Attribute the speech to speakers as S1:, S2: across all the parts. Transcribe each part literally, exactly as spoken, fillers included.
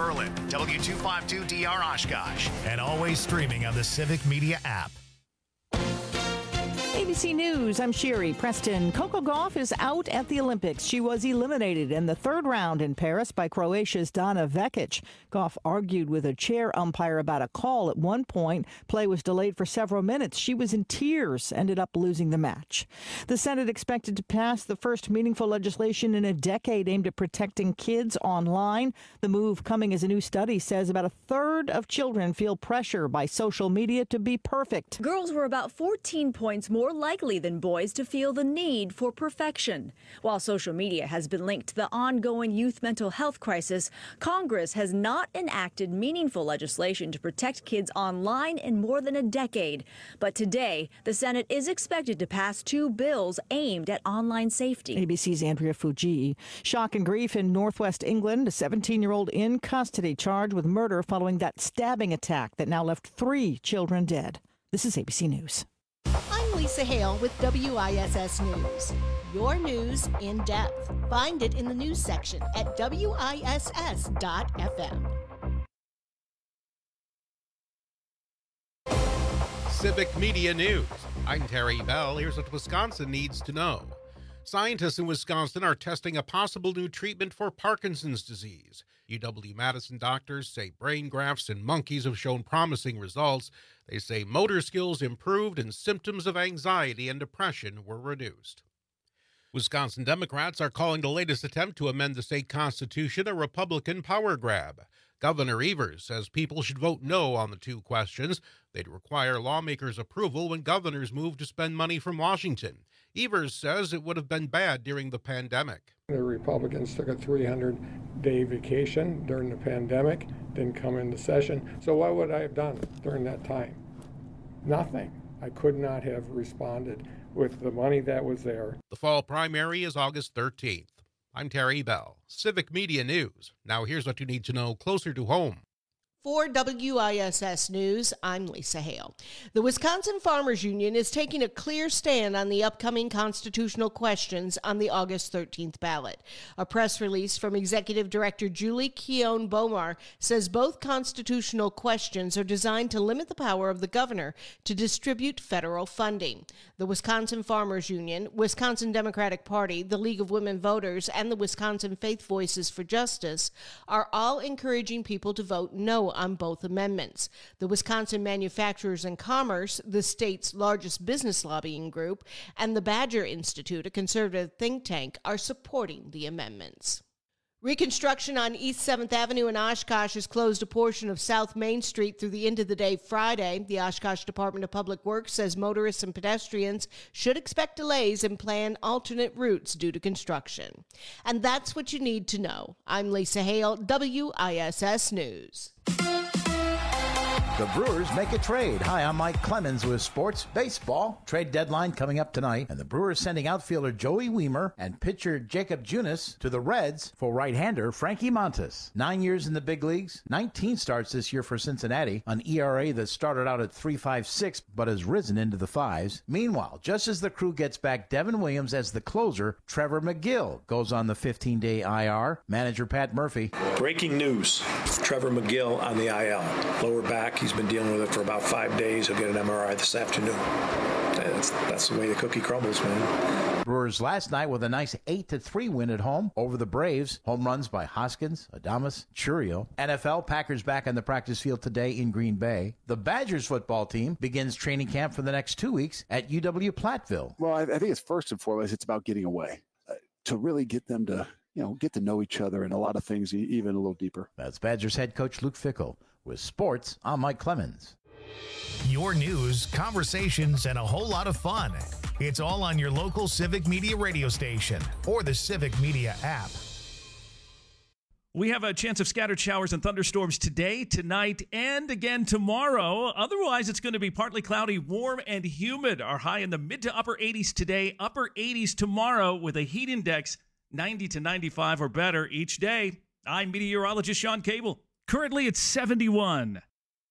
S1: Berlin, W two fifty-two D R Oshkosh, and always streaming on the Civic Media app.
S2: A B C News, I'm Sherry Preston. Coco Gauff is out at the Olympics. She was eliminated in the third round in Paris by Croatia's Dana Vekic. Gauff argued with a chair umpire about a call at one point. Play was delayed for several minutes. She was in tears, ended up losing the match. The Senate expected to pass the first meaningful legislation in a decade aimed at protecting kids online. The move coming as a new study says about a third of children feel pressure by social media to be perfect.
S3: Girls were about fourteen points more likely than boys to feel the need for perfection. While social media has been linked to the ongoing youth mental health crisis, Congress has not enacted meaningful legislation to protect kids online in more than a decade. But today, the Senate is expected to pass two bills aimed at online safety.
S2: A B C's Andrea Fuji. Shock and grief in northwest England. A seventeen-year-old in custody charged with murder following that stabbing attack that now left three children dead. This is A B C News.
S4: I'm Lisa Hale with W I S S News. Your news in depth. Find it in the news section at W I S S dot F M.
S5: Civic Media News. I'm Terry Bell. Here's what Wisconsin needs to know. Scientists in Wisconsin are testing a possible new treatment for Parkinson's disease. U W-Madison doctors say brain grafts in monkeys have shown promising results. They say motor skills improved and symptoms of anxiety and depression were reduced. Wisconsin Democrats are calling the latest attempt to amend the state constitution a Republican power grab. Governor Evers says people should vote no on the two questions. They'd require lawmakers' approval when governors move to spend money from Washington. Evers says it would have been bad during the pandemic.
S6: The Republicans took a three hundred day vacation during the pandemic, didn't come into session. So what would I have done during that time? Nothing. I could not have responded with the money that was there.
S5: The fall primary is August thirteenth. I'm Terry Bell, Civic Media News. Now here's what you need to know closer to home.
S4: For W I S S News, I'm Lisa Hale. The Wisconsin Farmers Union is taking a clear stand on the upcoming constitutional questions on the August thirteenth ballot. A press release from Executive Director Julie Keown-Bomar says both constitutional questions are designed to limit the power of the governor to distribute federal funding. The Wisconsin Farmers Union, Wisconsin Democratic Party, the League of Women Voters, and the Wisconsin Faith Voices for Justice are all encouraging people to vote no on both amendments. The Wisconsin Manufacturers and Commerce, the state's largest business lobbying group, and the Badger Institute, a conservative think tank, are supporting the amendments. Reconstruction on East seventh Avenue in Oshkosh has closed a portion of South Main Street through the end of the day Friday. The Oshkosh Department of Public Works says motorists and pedestrians should expect delays and plan alternate routes due to construction. And that's what you need to know. I'm Lisa Hale, W I S S News.
S7: The Brewers make a trade. Hi, I'm Mike Clemens with Sports Baseball. Trade deadline coming up tonight, and the Brewers sending outfielder Joey Weimer and pitcher Jacob Junis to the Reds for right-hander Frankie Montas. Nine years in the big leagues, nineteen starts this year for Cincinnati, an E R A that started out at three point five six but has risen into the fives. Meanwhile, just as the crew gets back Devin Williams as the closer, Trevor McGill goes on the fifteen-day I R. Manager Pat Murphy.
S8: Breaking news, Trevor McGill on the I L. Lower back, he's been dealing with it for about five days. He'll get an M R I this afternoon. That's, that's the way the cookie crumbles, man.
S7: Brewers last night with a nice eight to three win at home over the Braves. Home runs by Hoskins, Adames, Churio. N F L Packers back on the practice field today in Green Bay. The Badgers football team begins training camp for the next two weeks at U W-Platteville.
S9: Well, I, I think it's first and foremost, it's about getting away uh, to really get them to, you know, get to know each other and a lot of things even a little deeper.
S7: That's Badgers head coach Luke Fickell. With sports, I'm Mike Clemens.
S1: Your news, conversations, and a whole lot of fun. It's all on your local Civic Media radio station or the Civic Media app.
S10: We have a chance of scattered showers and thunderstorms today, tonight, and again tomorrow. Otherwise, it's going to be partly cloudy, warm, and humid. Our high in the mid to upper eighties today, upper eighties tomorrow with a heat index ninety to ninety-five or better each day. I'm meteorologist Sean Cable. Currently, it's seventy-one.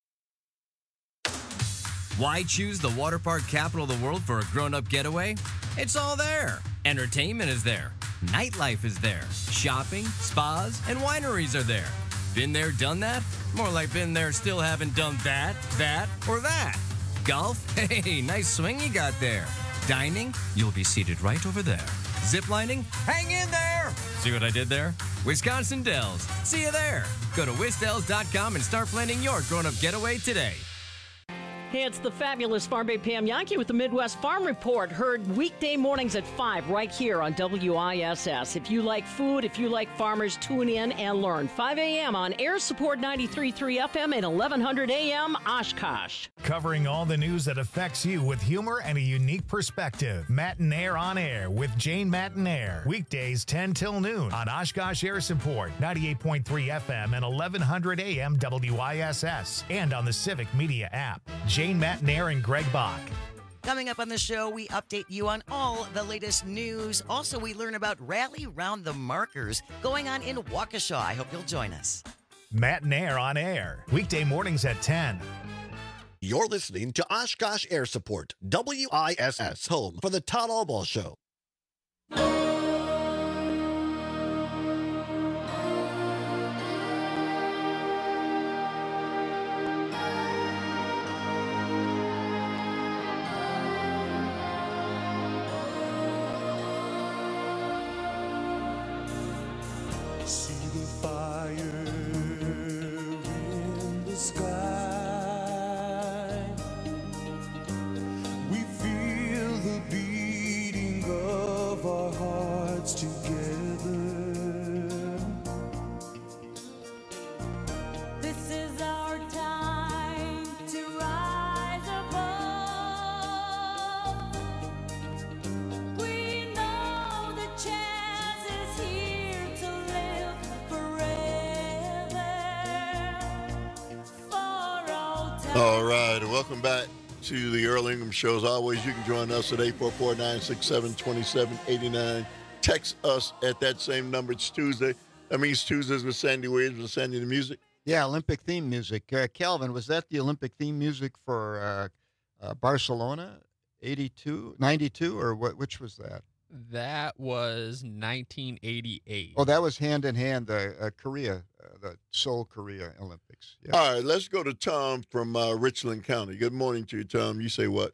S11: Why choose the water park capital of the world for a grown-up getaway? It's all there. Entertainment is there. Nightlife is there. Shopping, spas, and wineries are there. Been there, done that? More like been there, still haven't done that, that, or that. Golf? Hey, nice swing you got there. Dining? You'll be seated right over there. Ziplining? Hang in there! See what I did there? Wisconsin Dells. See you there. Go to wisdells dot com and start planning your grown-up getaway today.
S12: Hey, it's the fabulous Farm Babe Pam Yankee with the Midwest Farm Report, heard weekday mornings at five right here on W I S S. If you like food, if you like farmers, tune in and learn. five a.m. on Air Support ninety-three point three F M and eleven hundred A M Oshkosh.
S1: Covering all the news that affects you with humor and a unique perspective. Mattinaire on Air with Jane Mattinaire. Weekdays ten till noon on Oshkosh Air Support ninety-eight point three F M and eleven hundred A M W I S S. And on the Civic Media app. Jane Mattinaire and Greg Bach.
S13: Coming up on the show, we update you on all the latest news. Also, we learn about Rally Round the Markers going on in Waukesha. I hope you'll join us.
S1: Mattinaire on Air. Weekday mornings at ten.
S14: You're listening to Oshkosh Air Support, W I S S, home for the Todd Albaugh Show.
S15: See the fire in the sky. We feel the beating of our hearts together.
S16: This is our time to rise above. We know the chance is here to live forever for all time.
S17: All right, welcome back to the Earl Ingram Show. As always, you can join us at eight four four, nine six seven, two seven eight nine. Text us at that same number. It's Tuesday. That means Tuesdays with Sandy Williams. With Sandy the music.
S18: Yeah, Olympic theme music. Uh, Calvin, was that the Olympic theme music for uh, uh, Barcelona, eighty-two, ninety-two, or what? Which was that?
S19: That was nineteen eighty-eight.
S18: Oh, that was hand in hand, the uh, Korea, uh, the Seoul, Korea Olympics. Yeah.
S17: All right, let's go to Tom from uh, Richland County. Good morning to you, Tom. You say what?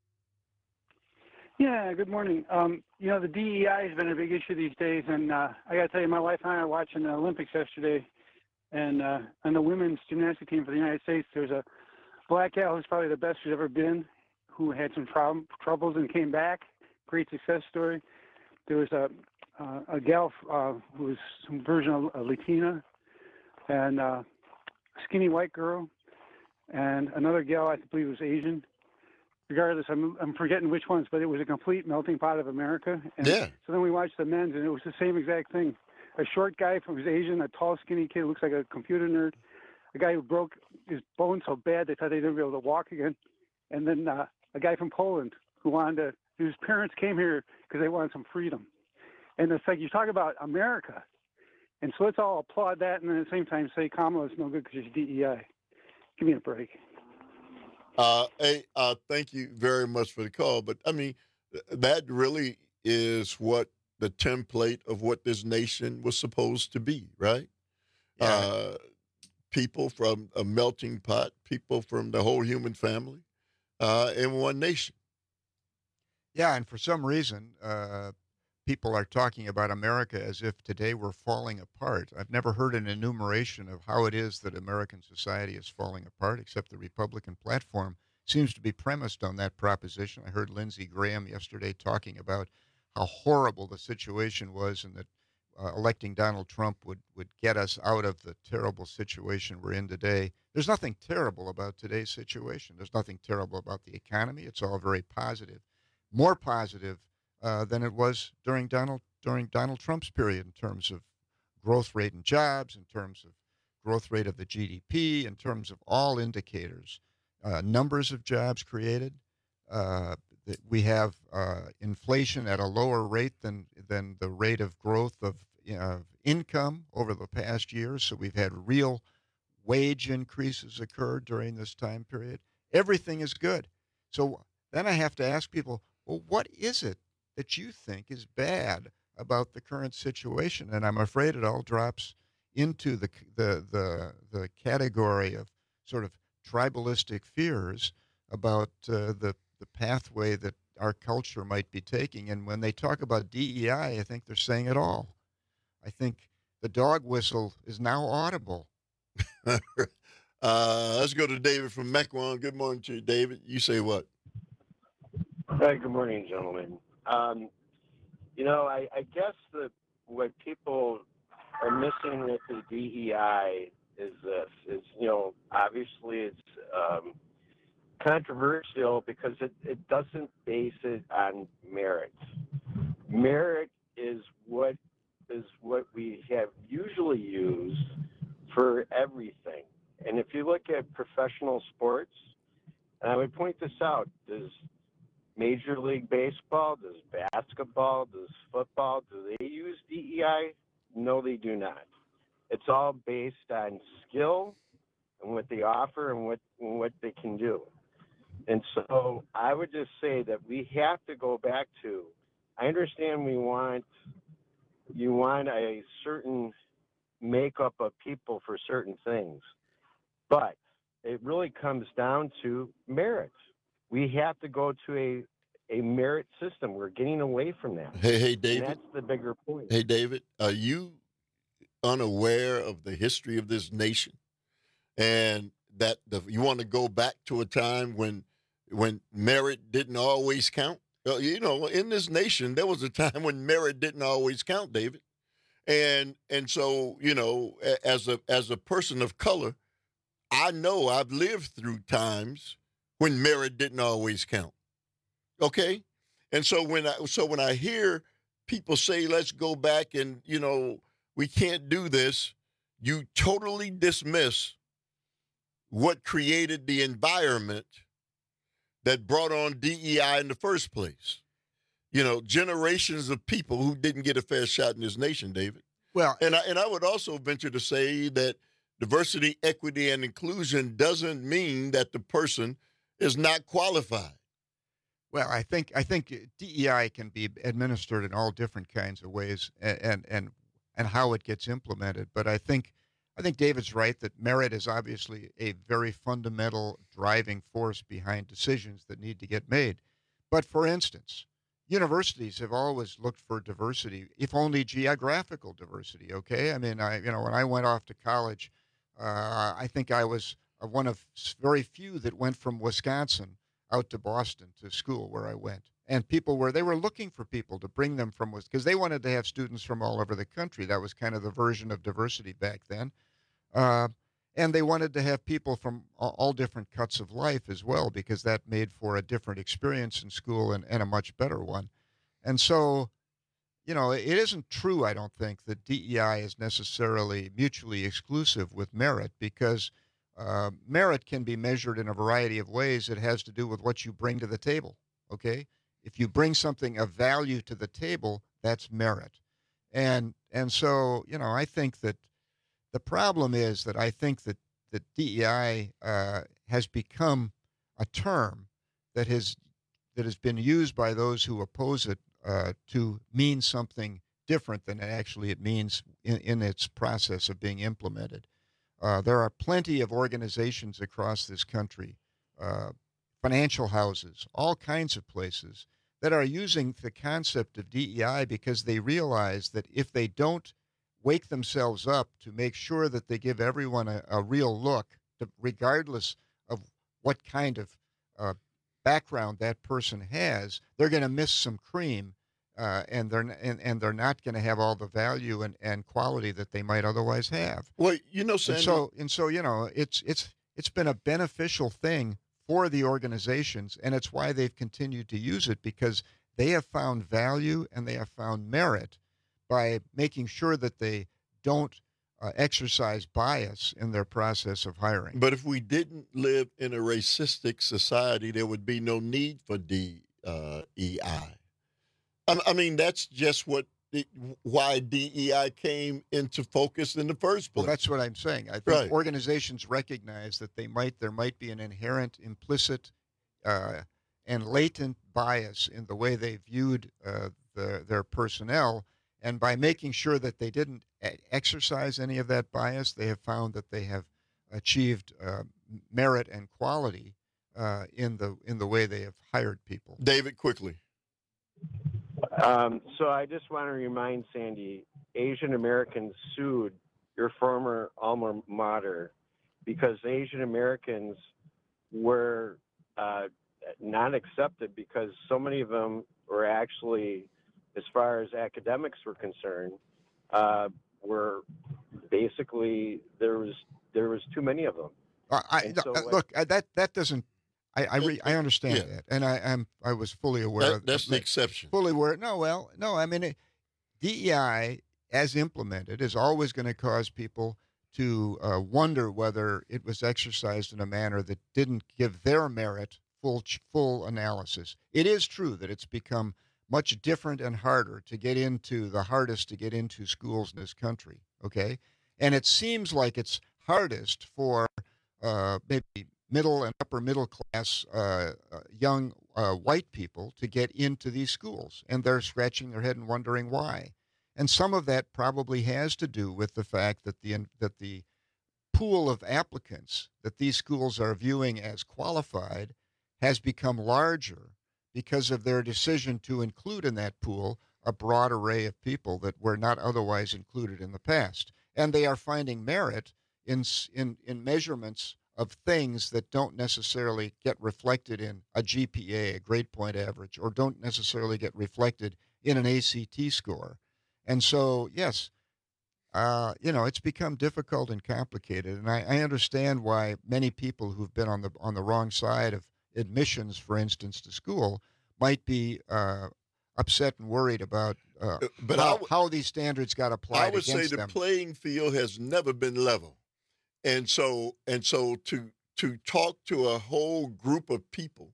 S20: Yeah, good morning. Um, you know, the D E I has been a big issue these days, and uh, I got to tell you, my wife and I were watching the Olympics yesterday, and uh, on the women's gymnastic team for the United States, there's a black gal who's probably the best she's ever been, who had some problem, troubles and came back. Great success story. There was a uh, a gal uh, who was some version of a Latina, and uh, a skinny white girl, and another gal I believe was Asian. Regardless, I'm I'm forgetting which ones, but it was a complete melting pot of America. And
S17: yeah.
S20: So then we watched the men's, and it was the same exact thing. A short guy who was Asian, a tall, skinny kid who looks like a computer nerd, a guy who broke his bones so bad they thought they'd never be able to walk again, and then uh, a guy from Poland who wanted to, whose parents came here because they wanted some freedom. And it's like you talk about America, and so let's all applaud that, and then at the same time say Kamala's no good because she's D E I. Give me a break.
S17: Uh, hey, uh, thank you very much for the call. But, I mean, that really is what the template of what this nation was supposed to be, right? Yeah. Uh, people from a melting pot, people from the whole human family uh, in one nation.
S18: Yeah, and for some reason, uh, people are talking about America as if today we're falling apart. I've never heard an enumeration of how it is that American society is falling apart, except the Republican platform seems to be premised on that proposition. I heard Lindsey Graham yesterday talking about how horrible the situation was and that uh, electing Donald Trump would, would get us out of the terrible situation we're in today. There's nothing terrible about today's situation. There's nothing terrible about the economy. It's all very positive, more positive Uh, than it was during Donald during Donald Trump's period in terms of growth rate in jobs, in terms of growth rate of the G D P, in terms of all indicators, uh, numbers of jobs created. Uh, we have uh, inflation at a lower rate than than the rate of growth of you know, income over the past year. So we've had real wage increases occur during this time period. Everything is good. So then I have to ask people, well, what is it that you think is bad about the current situation? And I'm afraid it all drops into the the the the category of sort of tribalistic fears about uh, the the pathway that our culture might be taking. And when they talk about D E I, I think they're saying it all. I think the dog whistle is now audible.
S17: uh, let's go to David from Mequon. Good morning to you, David. You say what?
S21: Hey, good morning, gentlemen. Um, you know, I, I guess the what people are missing with the D E I is this: is you know, obviously it's um, controversial because it, it doesn't base it on merit. Merit is what is what we have usually used for everything. And if you look at professional sports, and I would point this out, does Major League Baseball, does basketball, does football, do they use D E I? No, they do not. It's all based on skill and what they offer and what and what they can do. And so I would just say that we have to go back to, I understand we want, you want a certain makeup of people for certain things, but it really comes down to merit. We have to go to a, a merit system. We're getting away from that.
S17: Hey, hey, David.
S21: And that's the bigger point.
S17: Hey, David, are you unaware of the history of this nation? And that the, you want to go back to a time when when merit didn't always count? Uh, you know, in this nation, there was a time when merit didn't always count, David. And and so, you know, as a as a person of color, I know I've lived through times when merit didn't always count. Okay? And so when I so when I hear people say, let's go back and, you know, we can't do this, you totally dismiss what created the environment that brought on D E I in the first place. You know, generations of people who didn't get a fair shot in this nation, David.
S18: Well,
S17: and I, and I would also venture to say that diversity, equity, and inclusion doesn't mean that the person is not qualified.
S18: Well, I think I think D E I can be administered in all different kinds of ways, and and and, and how it gets implemented. But I think I think David's right that merit is obviously a very fundamental driving force behind decisions that need to get made. But for instance, universities have always looked for diversity, if only geographical diversity. Okay, I mean, I you know when I went off to college, uh, I think I was one of very few that went from Wisconsin out to Boston to school where I went. And people were, they were looking for people to bring them from, because they wanted to have students from all over the country. That was kind of the version of diversity back then. Uh, and they wanted to have people from all, all different cuts of life as well, because that made for a different experience in school and, and a much better one. And so, you know, it isn't true, I don't think, that D E I is necessarily mutually exclusive with merit, because Uh, merit can be measured in a variety of ways. It has to do with what you bring to the table, okay? If you bring something of value to the table, that's merit. And and so, you know, I think that the problem is that I think that, that D E I uh, has become a term that has that has been used by those who oppose it uh, to mean something different than actually it means in, in its process of being implemented. Uh, there are plenty of organizations across this country, uh, financial houses, all kinds of places that are using the concept of D E I because they realize that if they don't wake themselves up to make sure that they give everyone a, a real look, to, regardless of what kind of uh, background that person has, they're going to miss some cream. Uh, and they're and, and they're not going to have all the value and, and quality that they might otherwise have.
S17: Well, you know, Sandy,
S18: and so and so you know, it's it's it's been a beneficial thing for the organizations, and it's why they've continued to use it, because they have found value and they have found merit by making sure that they don't uh, exercise bias in their process of hiring.
S17: But if we didn't live in a racistic society, there would be no need for D E I. I mean, that's just what why D E I came into focus in the first place.
S18: Well, that's what I'm saying. I think
S17: right.
S18: organizations recognize that they might there might be an inherent, implicit, uh, and latent bias in the way they viewed uh, the, their personnel, And by making sure that they didn't e- exercise any of that bias, they have found that they have achieved uh, merit and quality uh, in the in the way they have hired people.
S17: David, quickly.
S21: Um, so I just want to remind Sandy, Asian Americans sued your former alma mater because Asian Americans were uh, not accepted because so many of them were actually, as far as academics were concerned, uh, were basically there was there was too many of them.
S18: Uh, I,
S21: And
S18: no,
S21: so
S18: uh,
S21: what-
S18: look, uh, that that doesn't. I I, re, I understand
S17: Yeah.
S18: that, and I am I was fully aware.
S17: That-
S18: of
S17: that's
S18: of
S17: the
S18: that.
S17: exception.
S18: Fully aware. No, well, no. I mean, it, D E I as implemented is always going to cause people to uh, wonder whether it was exercised in a manner that didn't give their merit full ch- full analysis. It is true that it's become much different and harder to get into the hardest to get into schools in this country. Okay, and it seems like it's hardest for uh, maybe middle and upper middle class uh, uh, young uh, white people to get into these schools, and they're scratching their head and wondering why. And some of that probably has to do with the fact that the that the pool of applicants that these schools are viewing as qualified has become larger because of their decision to include in that pool a broad array of people that were not otherwise included in the past. And they are finding merit in in, in measurements of things that don't necessarily get reflected in a G P A, a grade point average, or don't necessarily get reflected in an A C T score. And so, yes, uh, you know, it's become difficult and complicated. And I, I understand why many people who've been on the on the wrong side of admissions, for instance, to school, might be uh, upset and worried about uh,
S17: but
S18: how,
S17: I w-
S18: how these standards got applied
S17: I would say
S18: against
S17: the
S18: them.
S17: playing field has never been level, and so and so to to talk to a whole group of people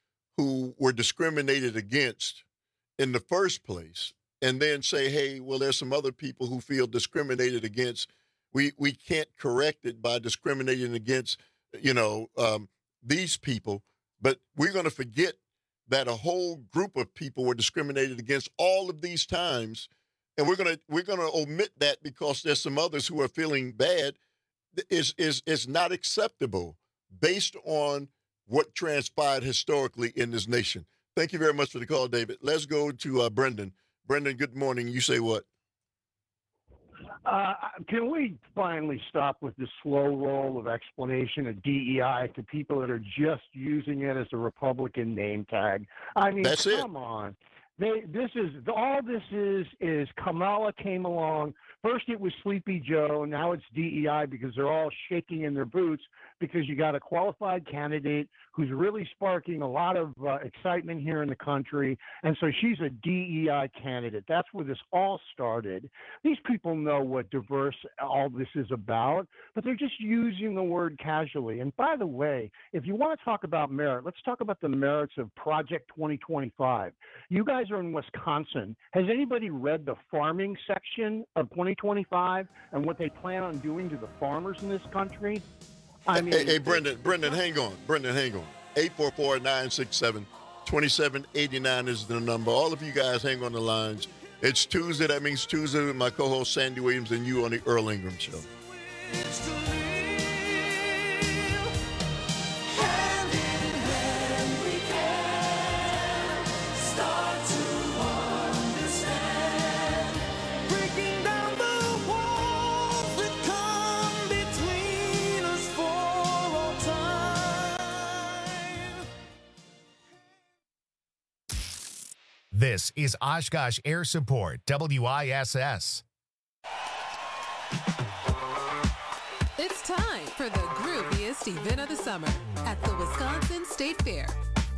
S17: who were discriminated against in the first place, and then say, hey, well, there's some other people who feel discriminated against. We we can't correct it by discriminating against, you know, um, these people, but we're going to forget that a whole group of people were discriminated against all of these times, and we're going to we're going to omit that because there's some others who are feeling bad. Is is is not acceptable based on what transpired historically in this nation. Thank you very much for the call, David. Let's go to uh, Brendan. Brendan, good morning. You say what?
S3: Uh, can we finally stop with the slow roll of explanation of D E I to people that are just using it as a Republican name tag? I mean,
S17: That's it.
S3: come on. They, this is all this is is Kamala came along. First it was Sleepy Joe, now it's D E I because they're all shaking in their boots because you got a qualified candidate who's really sparking a lot of uh, excitement here in the country, and so she's a D E I candidate. That's where this all started. These people know what diverse all this is about, but they're just using the word casually. And by the way, if you want to talk about merit, let's talk about the merits of Project twenty twenty-five. You guys are in Wisconsin. Has anybody read the farming section of twenty twenty-five and what they plan on doing to the farmers in this country? I mean,
S17: hey, hey, Brendan, Brendan, hang on. Brendan, hang on. eight four four, nine six seven, two seven eight nine is the number. All of you guys hang on the lines. It's Tuesday. That means Tuesday with my co-host Sandy Williams and you on the Earl Ingram Show.
S1: This is Oshkosh Air Support, W I S S.
S22: It's time for the grooviest event of the summer at the Wisconsin State Fair.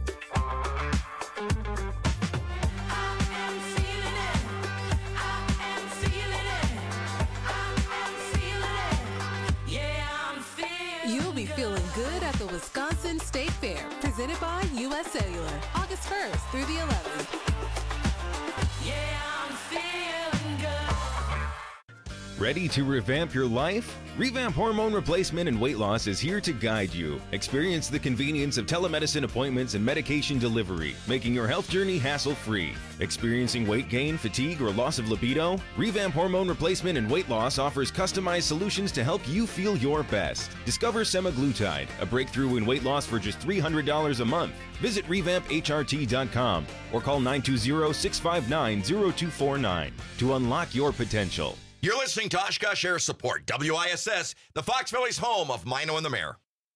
S22: You'll be feeling good at the Wisconsin State Fair, presented by U S Cellular, August first through the eleventh.
S2: Ready to revamp your life? Revamp Hormone Replacement and Weight Loss is here to guide you. Experience the convenience of telemedicine appointments and medication delivery, making your health journey hassle-free. Experiencing weight gain, fatigue, or loss of libido? Revamp Hormone Replacement and Weight Loss offers customized solutions to help you feel your best. Discover semaglutide, a breakthrough in weight loss for just three hundred dollars a month. Visit revamp H R T dot com or call nine two zero, six five nine, zero two four nine to unlock your potential.
S6: You're listening to Oshkosh Air Support, W I S S, the Fox Valley's home of Mino and the Mayor.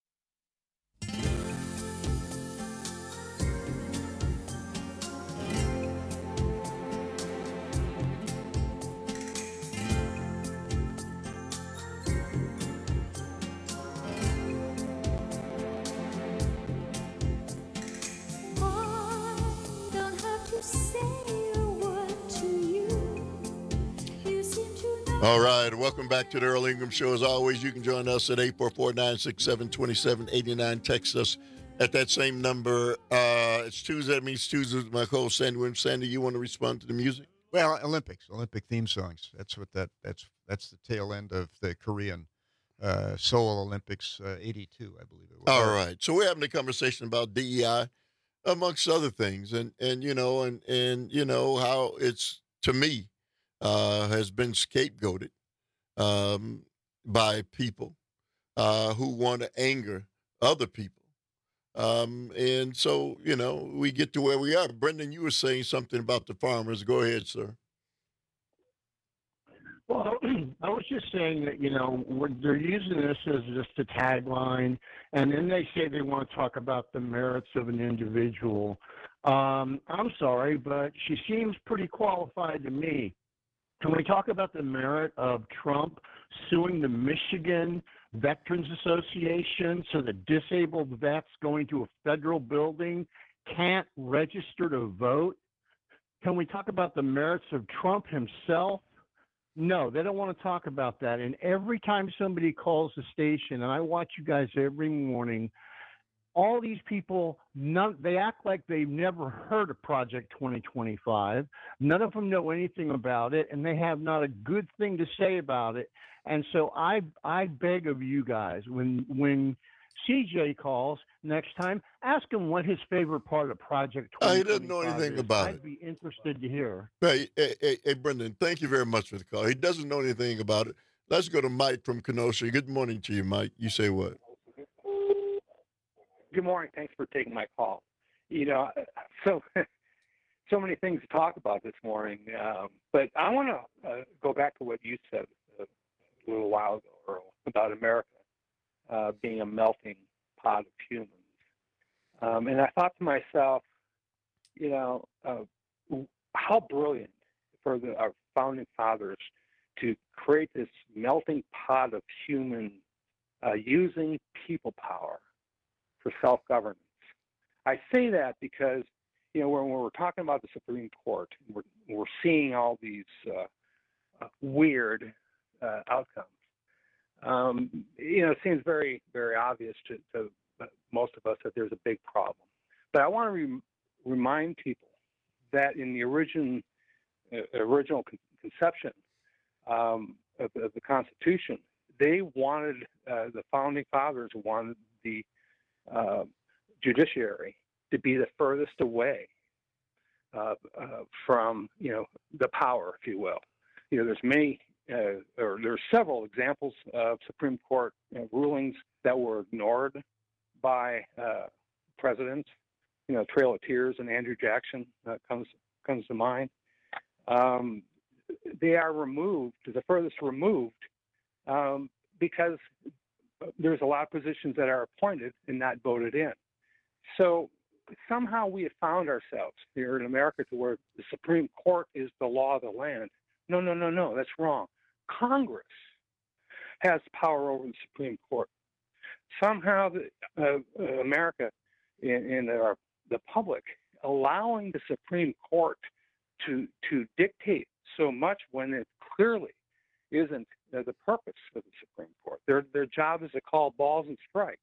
S16: I don't have to say a word to you. You seem to know.
S17: All right, welcome back to the Earl Ingram Show. As always, you can join us at eight four four, nine six seven, two seven eight nine. Text us at that same number. Uh, it's Tuesday. That means Tuesday with my co-host, Sandy Williams. Sandy, you want to respond to the music?
S18: Well, Olympics, Olympic theme songs. That's what that. That's that's the tail end of the Korean uh, Seoul Olympics, uh, eighty-two, I believe it was.
S17: All right. So we're having a conversation about D E I, amongst other things, and and you know, and and you know how it's, to me, uh, has been scapegoated um, by people uh, who want to anger other people, um, and so you know we get to where we are. Brendan, you were saying something about the farmers. Go ahead, sir.
S3: Well, I was just saying that, you know, when they're using this as just a tagline, and then they say they want to talk about the merits of an individual. Um, I'm sorry, but she seems pretty qualified to me. Can we talk about the merit of Trump suing the Michigan Veterans Association so that disabled vets going to a federal building can't register to vote? Can we talk about the merits of Trump himself? No, they don't want to talk about that. And every time somebody calls the station, and I watch you guys every morning, all these people, none, they act like they've never heard of Project twenty twenty-five. None of them know anything about it, and they have not a good thing to say about it. And so I I beg of you guys, when when C J calls next time, ask him what his favorite part of Project
S17: Uh,
S3: twenty
S17: he
S3: twenty-five
S17: doesn't know anything
S3: is.
S17: about
S3: I'd
S17: it.
S3: be interested to hear.
S17: Hey, hey, hey, hey, Brendan, thank you very much for the call. He doesn't know anything about it. Let's go to Mike from Kenosha. Good morning to you, Mike. You say what?
S23: Good morning. Thanks for taking my call. You know, so so many things to talk about this morning, um, but I want to uh, go back to what you said a little while ago, Earl, about America uh, being a melting pot of humans. Um, and I thought to myself, you know, uh, how brilliant for the, our founding fathers to create this melting pot of human uh, using people power for self-governance. I say that because, you know, when we're talking about the Supreme Court, we're, we're seeing all these uh, uh, weird uh, outcomes. Um, you know, it seems very, very obvious to, to most of us that there's a big problem. But I want to re- remind people that in the origin, uh, original con- conception um, of, of the Constitution, they wanted, uh, the founding fathers wanted the uh, judiciary to be the furthest away uh, uh, from, you know, the power, if you will. You know, there's many, uh, or there's several examples of Supreme Court you know, rulings that were ignored by uh, presidents. You know, Trail of Tears and Andrew Jackson uh, comes comes to mind. Um, they are removed, the furthest removed, um, because there's a lot of positions that are appointed and not voted in. So somehow we have found ourselves here in America to where the Supreme Court is the law of the land. No, no, no, no, that's wrong. Congress has power over the Supreme Court. Somehow the, uh, uh, America and, and our, the public allowing the Supreme Court to to dictate so much when it clearly isn't uh, the purpose of the Supreme Court. Their their job is to call balls and strikes.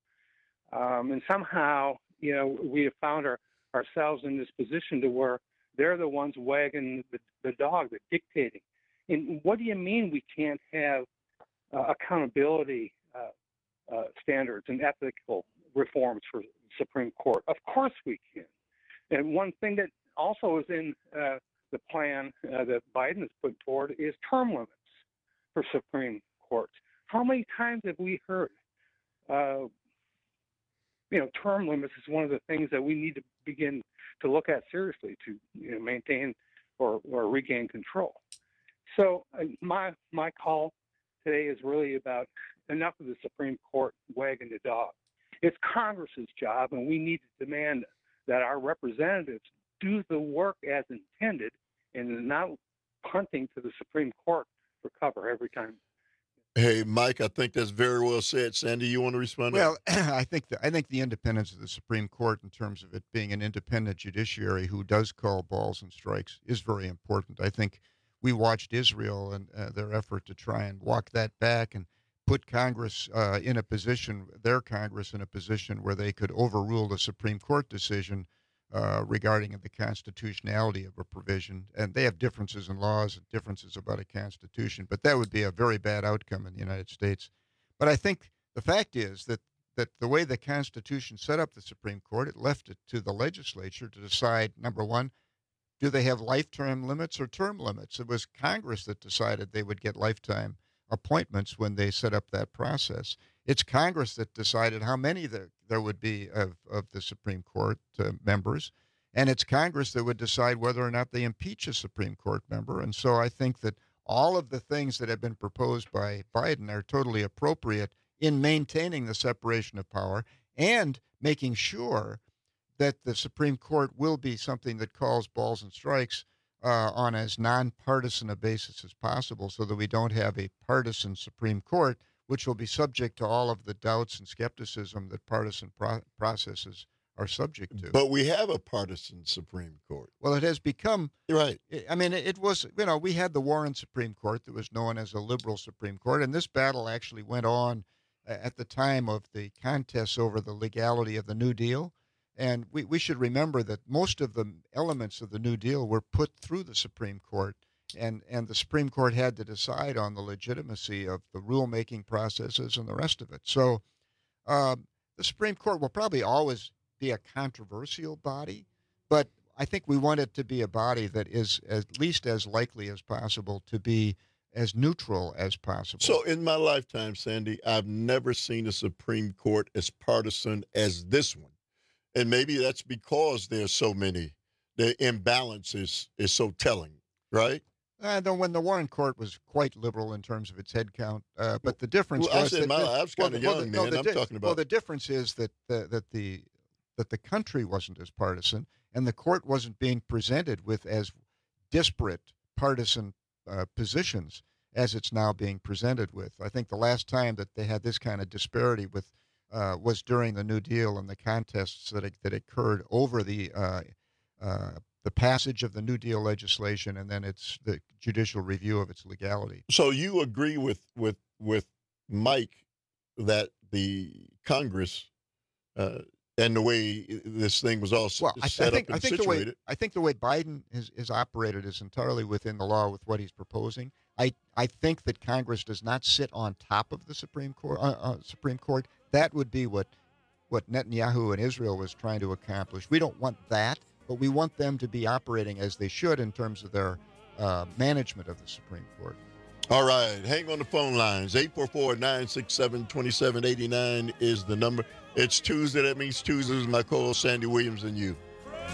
S23: Um, and somehow, you know, we have found our, ourselves in this position to where they're the ones wagging the, the dog, they're dictating. And what do you mean we can't have uh, accountability uh, uh, standards and ethical reforms for the Supreme Court? Of course we can. And one thing that also is in uh, the plan uh, that Biden has put forward is term limits for Supreme Courts. How many times have we heard, uh, you know, term limits is one of the things that we need to begin to look at seriously to you know, maintain or, or regain control. So uh, my my call today is really about enough of the Supreme Court wagging the dog. It's Congress's job, and we need to demand that our representatives do the work as intended and not punting to the Supreme Court for cover every time.
S17: Hey, Mike, I think that's very well said. Sandy, you want to respond?
S18: Well, I think the, I think the independence of the Supreme Court, in terms of it being an independent judiciary who does call balls and strikes, is very important. I think we watched Israel and uh, their effort to try and walk that back and put Congress uh, in a position, their Congress in a position where they could overrule the Supreme Court decision uh, regarding the constitutionality of a provision. And they have differences in laws and differences about a constitution, but that would be a very bad outcome in the United States. But I think the fact is that, that the way the Constitution set up the Supreme Court, it left it to the legislature to decide, number one, do they have lifetime limits or term limits? It was Congress that decided they would get lifetime appointments when they set up that process. It's Congress that decided how many there, there would be of, of the Supreme Court uh, members, and it's Congress that would decide whether or not they impeach a Supreme Court member. And so I think that all of the things that have been proposed by Biden are totally appropriate in maintaining the separation of power and making sure that the Supreme Court will be something that calls balls and strikes uh, on as nonpartisan a basis as possible, so that we don't have a partisan Supreme Court, which will be subject to all of the doubts and skepticism that partisan pro- processes are subject to.
S17: But we have a partisan Supreme Court.
S18: Well, it has become
S17: right.
S18: I mean, it was, you know, we had the Warren Supreme Court that was known as a liberal Supreme Court, and this battle actually went on at the time of the contests over the legality of the New Deal. And we, we should remember that most of the elements of the New Deal were put through the Supreme Court, and, and the Supreme Court had to decide on the legitimacy of the rulemaking processes and the rest of it. So um, the Supreme Court will probably always be a controversial body, but I think we want it to be a body that is at least as likely as possible to be as neutral as possible.
S17: So in my lifetime, Sandy, I've never seen a Supreme Court as partisan as this one. And maybe that's because there's so many. The imbalance is, is so telling, right?
S18: Uh, the, when the Warren Court was quite liberal in terms of its head count, uh, but the difference
S17: well,
S18: was
S17: I said
S18: that
S17: my,
S18: the,
S17: I was
S18: well,
S17: kind of
S18: well,
S17: young,
S18: the, no,
S17: man.
S18: the
S17: I'm
S18: di-
S17: talking about.
S18: Well, the difference is that the, that the that the country wasn't as partisan, and the court wasn't being presented with as disparate partisan uh, positions as it's now being presented with. I think the last time that they had this kind of disparity with uh, was during the New Deal and the contests that that occurred over the uh, uh, the passage of the New Deal legislation and then its the judicial review of its legality.
S17: So you agree with with with Mike that the Congress uh, and the way this thing was all
S18: well,
S17: set
S18: I, I think,
S17: up and
S18: I think
S17: situated.
S18: The way, I think the way Biden has, has operated is entirely within the law with what he's proposing. I, I think that Congress does not sit on top of the Supreme Court. Uh, uh, Supreme Court. That would be what what Netanyahu and Israel was trying to accomplish. We don't want that, but we want them to be operating as they should in terms of their uh, management of the Supreme Court.
S17: All right, hang on the phone lines. eight four four, nine six seven, two seven eight nine is the number. It's Tuesday. That means Tuesday is my co-host, Sandy Williams, and you.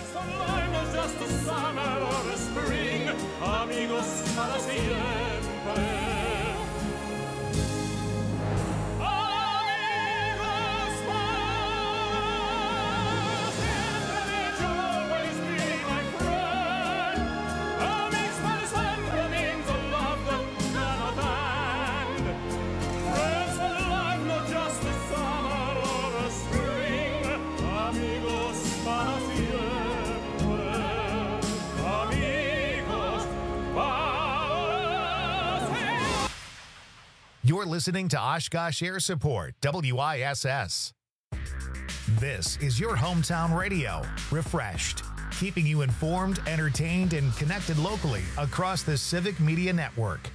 S1: You're listening to Oshkosh Air Support, W I S S. This is your hometown radio, refreshed, keeping you informed, entertained, and connected locally across the Civic Media Network.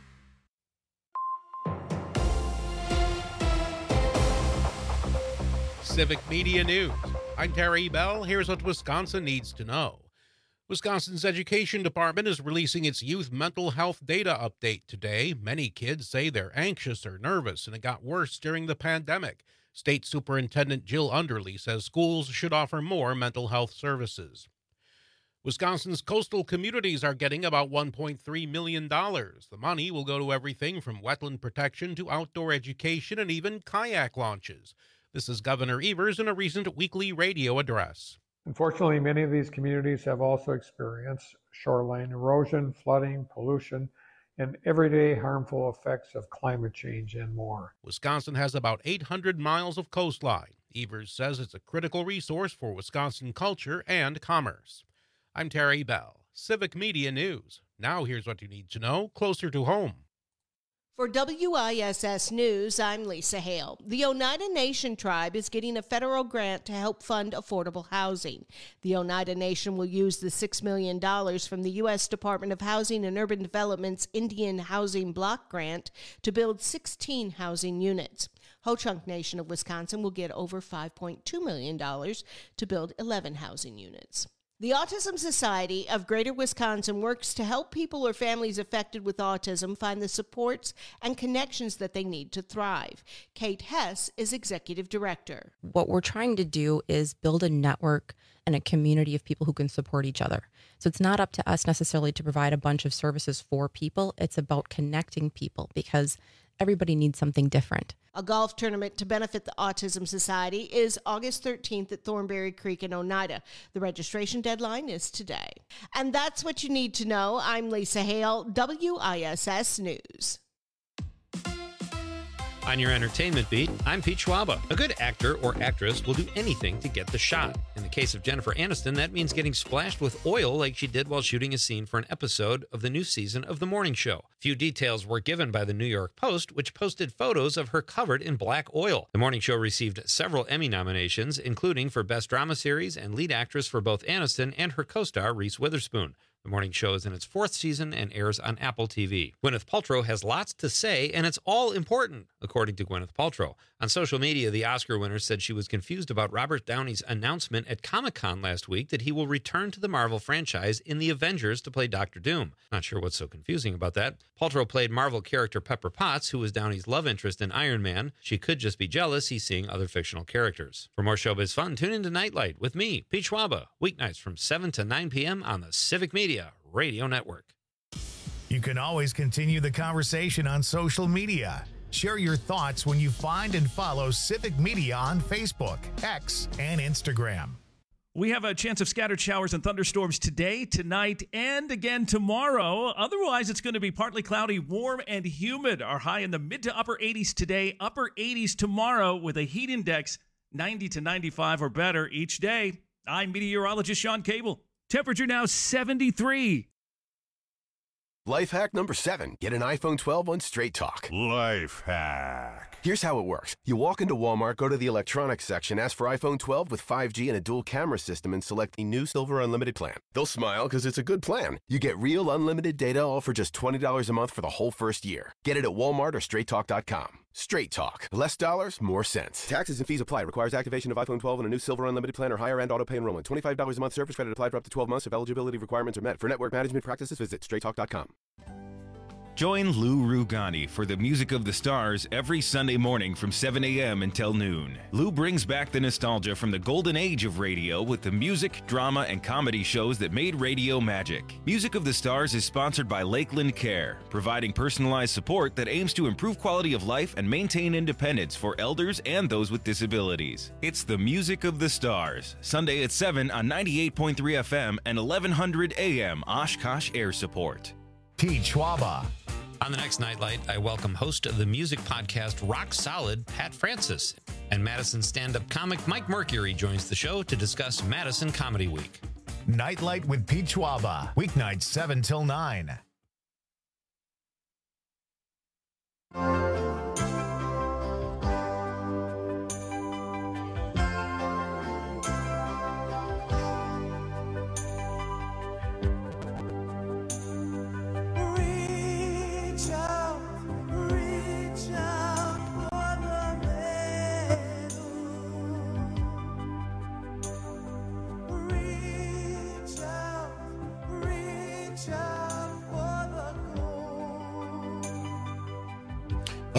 S4: Civic Media News. I'm Terry Bell. Here's what Wisconsin needs to know. Wisconsin's Education Department is releasing its youth mental health data update today. Many kids say they're anxious or nervous, and it got worse during the pandemic. State Superintendent Jill Underly says schools should offer more mental health services. Wisconsin's coastal communities are getting about one point three million dollars. The money will go to everything from wetland protection to outdoor education and even kayak launches. This is Governor Evers in a recent weekly radio address.
S5: Unfortunately, many of these communities have also experienced shoreline erosion, flooding, pollution, and everyday harmful effects of climate change and more.
S4: Wisconsin has about eight hundred miles of coastline. Evers says it's a critical resource for Wisconsin culture and commerce. I'm Terry Bell, Civic Media News. Now here's what you need to know closer to home.
S8: For W I S S News, I'm Lisa Hale. The Oneida Nation tribe is getting a federal grant to help fund affordable housing. The Oneida Nation will use the six million dollars from the U S Department of Housing and Urban Development's Indian Housing Block Grant to build sixteen housing units. Ho-Chunk Nation of Wisconsin will get over five point two million dollars to build eleven housing units. The Autism Society of Greater Wisconsin works to help people or families affected with autism find the supports and connections that they need to thrive. Kate Hess is executive director.
S24: What we're trying to do is build a network and a community of people who can support each other. So it's not up to us necessarily to provide a bunch of services for people. It's about connecting people because everybody needs something different.
S8: A golf tournament to benefit the Autism Society is August thirteenth at Thornberry Creek in Oneida. The registration deadline is today. And that's what you need to know. I'm Lisa Hale, W I S S News.
S25: On your entertainment beat, I'm Pete Schwaba. A good actor or actress will do anything to get the shot. In the case of Jennifer Aniston, that means getting splashed with oil like she did while shooting a scene for an episode of the new season of The Morning Show. Few details were given by the New York Post, which posted photos of her covered in black oil. The Morning Show received several Emmy nominations, including for Best Drama Series and Lead Actress for both Aniston and her co-star Reese Witherspoon. The Morning Show is in its fourth season and airs on Apple T V. Gwyneth Paltrow has lots to say, and it's all important, according to Gwyneth Paltrow. On social media, the Oscar winner said she was confused about Robert Downey's announcement at Comic-Con last week that he will return to the Marvel franchise in The Avengers to play Doctor Doom. Not sure what's so confusing about that. Paltrow played Marvel character Pepper Potts, who was Downey's love interest in Iron Man. She could just be jealous he's seeing other fictional characters. For more showbiz fun, tune into Nightlight with me, Pete Schwaba, weeknights from seven to nine p.m. on the Civic Media Radio Network.
S1: You can always continue the conversation on social media. Share your thoughts when you find and follow Civic Media on Facebook, X, and Instagram.
S10: We have a chance of scattered showers and thunderstorms today, tonight, and again tomorrow. Otherwise, it's going to be partly cloudy, warm, and humid. Our high in the mid to upper eighties today, upper eighties tomorrow with a heat index ninety to ninety-five or better each day. I'm meteorologist Sean Cable. Temperature now seventy-three.
S26: Life hack number seven. Get an iPhone twelve on Straight Talk.
S27: Life hack.
S26: Here's how it works. You walk into Walmart, go to the electronics section, ask for iPhone twelve with five G and a dual camera system, and select the new Silver Unlimited plan. They'll smile because it's a good plan. You get real unlimited data all for just twenty dollars a month for the whole first year. Get it at Walmart or straight talk dot com. Straight Talk. Less dollars, more sense. Taxes and fees apply. Requires activation of iPhone twelve and a new Silver Unlimited plan or higher end auto pay enrollment. twenty-five dollars a month service credit applied for up to twelve months if eligibility requirements are met. For network management practices, visit straight talk dot com.
S2: Join Lou Rugani for the Music of the Stars every Sunday morning from seven a.m. until noon. Lou brings back the nostalgia from the golden age of radio with the music, drama, and comedy shows that made radio magic. Music of the Stars is sponsored by Lakeland Care, providing personalized support that aims to improve quality of life and maintain independence for elders and those with disabilities. It's the Music of the Stars, Sunday at seven on ninety-eight point three F M and eleven hundred A M Oshkosh Air Support.
S1: Pete Schwaba.
S25: On the next Nightlight, I welcome host of the music podcast Rock Solid, Pat Francis. And Madison stand-up comic Mike Mercury joins the show to discuss Madison Comedy Week.
S1: Nightlight with Pete Schwaba. Weeknights seven till nine.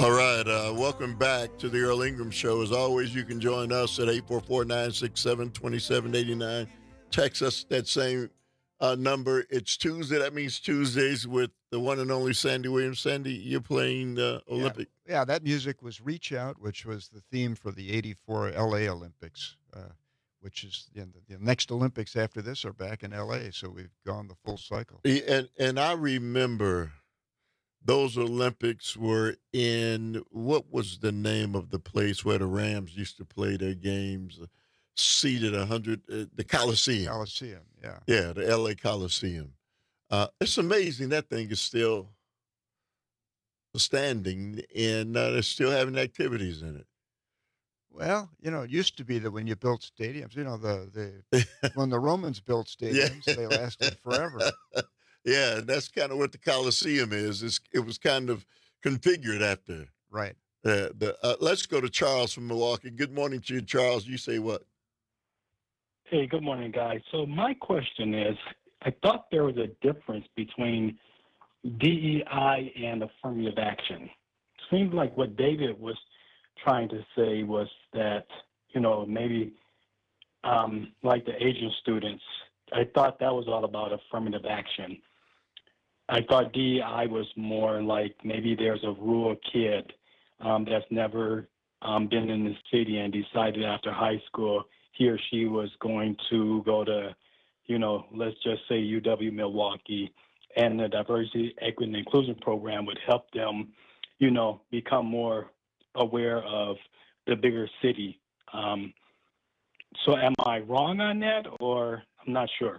S17: All right, uh, welcome back to the Earl Ingram Show. As always, you can join us at eight four four, nine six seven, two seven eight nine. Text us that same uh, number. It's Tuesday. That means Tuesdays with the one and only Sandy Williams. Sandy, you're playing uh, Olympic.
S18: Yeah. yeah, that music was Reach Out, which was the theme for the eighty-four L A Olympics, uh, which is you know, the, the next Olympics after this are back in L A, so we've gone the full cycle.
S17: And, and I remember those Olympics were in, what was the name of the place where the Rams used to play their games? Seated one hundred, uh, the Coliseum.
S18: Coliseum, yeah.
S17: Yeah, the L A Coliseum. Uh, it's amazing that thing is still standing and uh, they're still having activities in it.
S18: Well, you know, it used to be that when you built stadiums, you know, the, the when the Romans built stadiums,
S17: Yeah.
S18: they lasted forever.
S17: Yeah, and that's kind of what the Coliseum is. It's, it was kind of configured after.
S18: Right.
S17: Uh, the, uh, let's go to Charles from Milwaukee. Good morning to you, Charles. You say what?
S7: Hey, good morning, guys. So my question is, I thought there was a difference between D E I and affirmative action. Seems like what David was trying to say was that, you know, maybe um, like the Asian students, I thought that was all about affirmative action. I thought D E I was more like maybe there's a rural kid um, that's never um, been in the city and decided after high school he or she was going to go to, you know, let's just say U W Milwaukee, and the diversity, equity, and inclusion program would help them, you know, become more aware of the bigger city. Um, so am I wrong on that, or I'm not sure?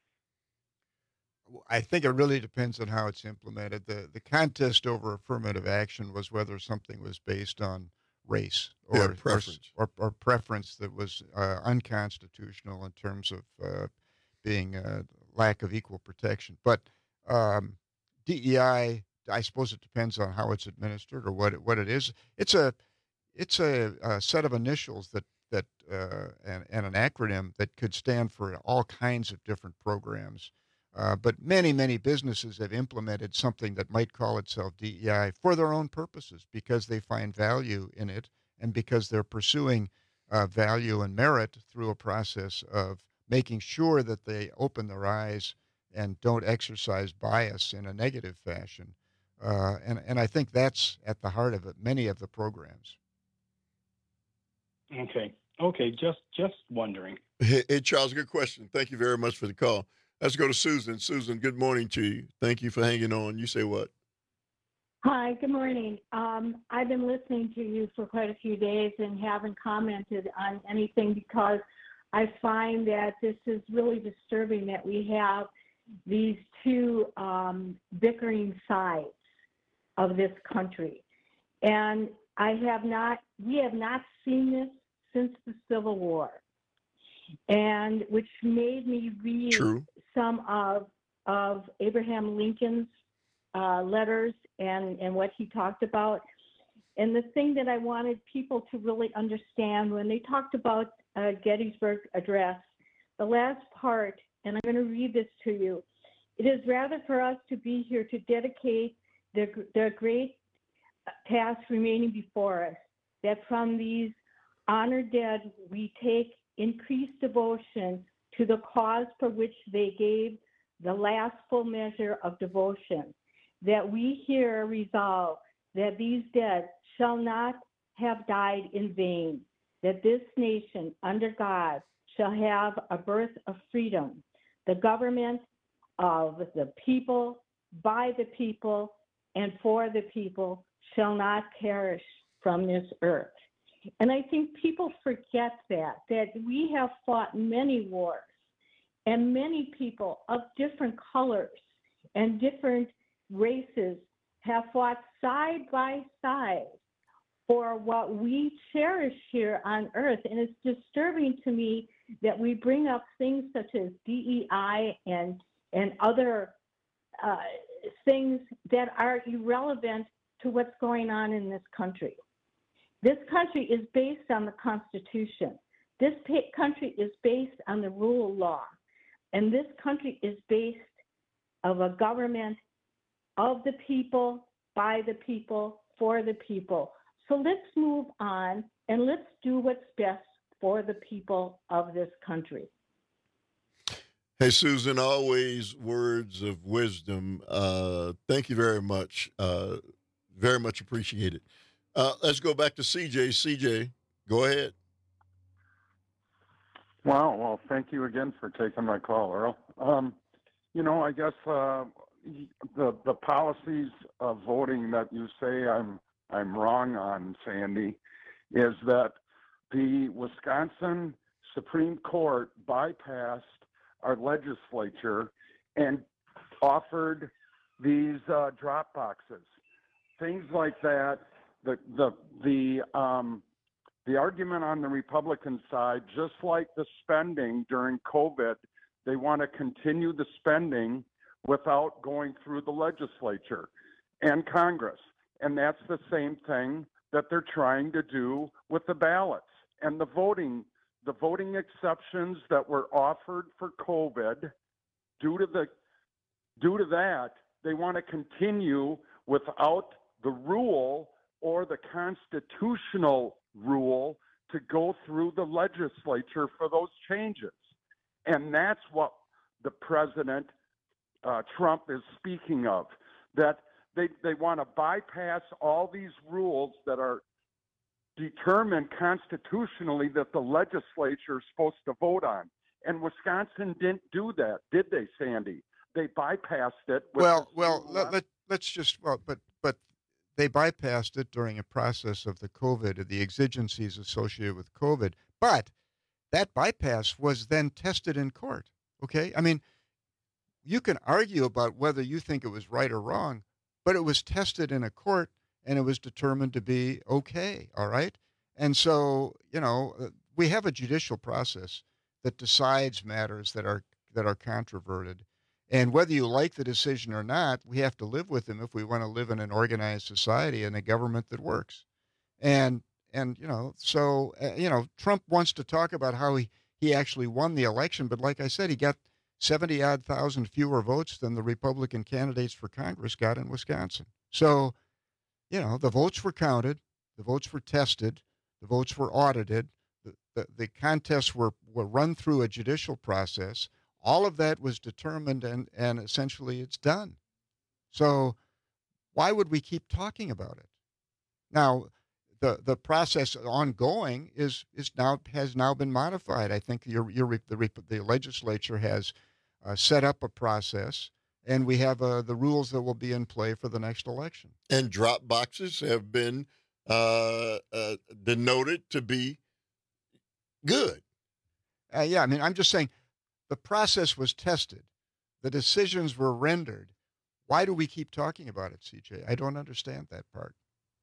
S18: I think it really depends on how it's implemented. The the contest over affirmative action was whether something was based on race or
S17: Yeah,
S18: or-
S17: preference.
S18: or, or, preference that was uh, unconstitutional in terms of uh, being a lack of equal protection. But um, D E I, I suppose it depends on how it's administered or what it, what it is. It's a it's a, a set of initials that that uh, and, and an acronym that could stand for all kinds of different programs. Uh, but many, many businesses have implemented something that might call itself D E I for their own purposes because they find value in it and because they're pursuing uh, value and merit through a process of making sure that they open their eyes and don't exercise bias in a negative fashion. Uh, and, and I think that's at the heart of it, many of the programs.
S7: Okay. Okay. Just just wondering.
S17: Hey, hey, Charles, good question. Thank you very much for the call. Let's go to Susan. Susan, good morning to you. Thank you for hanging on. You say what?
S9: Hi, good morning. Um, I've been listening to you for quite a few days and haven't commented on anything because I find that this is really disturbing that we have these two um, bickering sides of this country. And I have not, we have not seen this since the Civil War, and which made me read
S17: True.
S9: some of, of Abraham Lincoln's uh, letters and, and what he talked about. And the thing that I wanted people to really understand when they talked about uh, Gettysburg Address, the last part, and I'm going to read this to you. It is rather for us to be here to dedicate the, the great task remaining before us, that from these honored dead we take increased devotion to the cause for which they gave the last full measure of devotion, that we here resolve that these dead shall not have died in vain, that this nation under God shall have a birth of freedom, the government of the people, by the people, and for the people shall not perish from this earth. And I think people forget that, that we have fought many wars, and many people of different colors and different races have fought side by side for what we cherish here on earth. And it's disturbing to me that we bring up things such as D E I and, and other uh, things that are irrelevant to what's going on in this country. This country is based on the Constitution. This pa- country is based on the rule of law. And this country is based of a government of the people, by the people, for the people. So let's move on and let's do what's best for the people of this country.
S17: Hey, Susan, always words of wisdom. Uh, thank you very much. Uh, very much appreciated. Uh, let's go back to C J. C J, go ahead.
S11: Wow. Well, thank you again for taking my call, Earl. Um, you know, I guess uh, the the policies of voting that you say I'm I'm wrong on, Sandy, is that the Wisconsin Supreme Court bypassed our legislature and offered these uh, drop boxes, things like that. The the the um, the argument on the Republican side, just like the spending during COVID, they want to continue the spending without going through the legislature and Congress, and that's the same thing that they're trying to do with the ballots and the voting. The voting exceptions that were offered for COVID, due to the due to that, they want to continue without the rule or the constitutional rule to go through the legislature for those changes. And that's what the president, uh, Trump, is speaking of, that they, they want to bypass all these rules that are determined constitutionally that the legislature is supposed to vote on. And Wisconsin didn't do that, did they, Sandy? They bypassed it. With
S18: Well, well, let, let, let's just, well, but, but they bypassed it during a process of the COVID, the exigencies associated with COVID. But that bypass was then tested in court, okay? I mean, you can argue about whether you think it was right or wrong, but it was tested in a court and it was determined to be okay, all right? And so, you know, we have a judicial process that decides matters that are that are controverted. And whether you like the decision or not, we have to live with them if we want to live in an organized society and a government that works. And, and you know, so, uh, you know, Trump wants to talk about how he, he actually won the election, but like I said, he got seventy-odd thousand fewer votes than the Republican candidates for Congress got in Wisconsin. So, you know, the votes were counted, the votes were tested, the votes were audited, the, the, the contests were, were run through a judicial process. All of that was determined, and, and essentially it's done. So why would we keep talking about it? Now, the, the process ongoing is, is now has now been modified. I think your, your, the, the legislature has uh, set up a process, and we have uh, the rules that will be in play for the next election.
S17: And drop boxes have been uh, uh, denoted to be good.
S18: Uh, yeah, I mean, I'm just saying the process was tested. The decisions were rendered. Why do we keep talking about it, C J? I don't understand that part.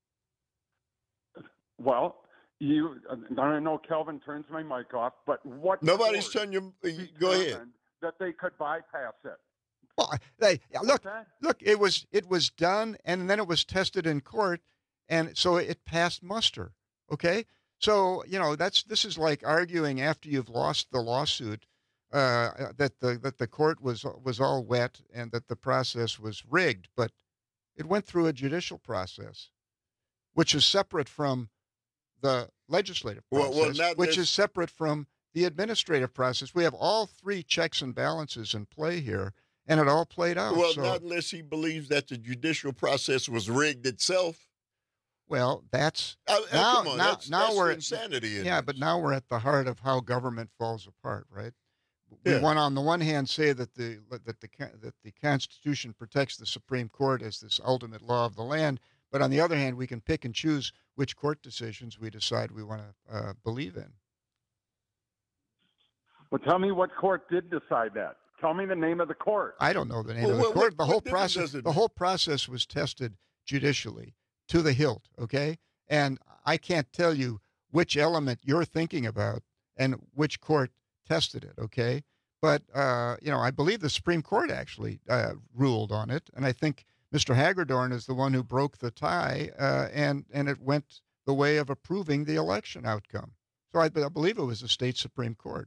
S11: Well, you, I know Kelvin turns my mic off, but what?
S17: Nobody's turning your, go ahead.
S11: That they could bypass it.
S18: Well, they, look, look, it was it was done, and then it was tested in court, and so it passed muster. Okay, so you know that's this is like arguing after you've lost the lawsuit uh, that the that the court was was all wet and that the process was rigged, but it went through a judicial process, which is separate from the legislative process,
S17: well, well,
S18: which
S17: this-
S18: is separate from the administrative process. We have all three checks and balances in play here, and it all played out.
S17: Well,
S18: so,
S17: not unless he believes that the judicial process was rigged itself.
S18: well, that's
S17: Uh, uh,
S18: now,
S17: come on,
S18: now,
S17: that's-
S18: now
S17: that's
S18: we're
S17: the insanity in
S18: yeah,
S17: this.
S18: but now we're at the heart of how government falls apart, right? We
S17: Yeah.
S18: want, on the one hand, say that the that the that the Constitution protects the Supreme Court as this ultimate law of the land, but on the other hand, we can pick and choose which court decisions we decide we want to uh, believe in.
S11: Well, tell me what court did decide that. Tell me the name of the court.
S18: I don't know the name
S11: Well,
S18: of the
S11: what-
S18: court.
S11: what-
S18: the
S11: what
S18: whole
S11: difference
S18: process,
S11: does it
S18: the
S11: make?
S18: whole process was tested judicially to the hilt. Okay, and I can't tell you which element you're thinking about and which court tested it. Okay, but uh, you know, I believe the Supreme Court actually uh, ruled on it, and I think Mister Hagedorn is the one who broke the tie, uh, and and it went the way of approving the election outcome. So I, I believe it was the state Supreme Court.